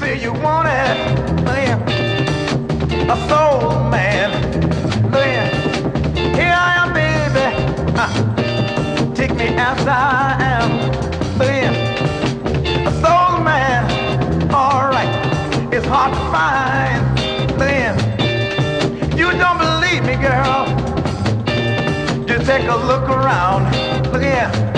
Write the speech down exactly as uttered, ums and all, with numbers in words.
say you want it, yeah. A soul man, yeah. Here I am, baby. Uh, take me as I am, yeah. A soul man, all right. It's hard to find, yeah. You don't believe me, girl? Just take a look around, look here.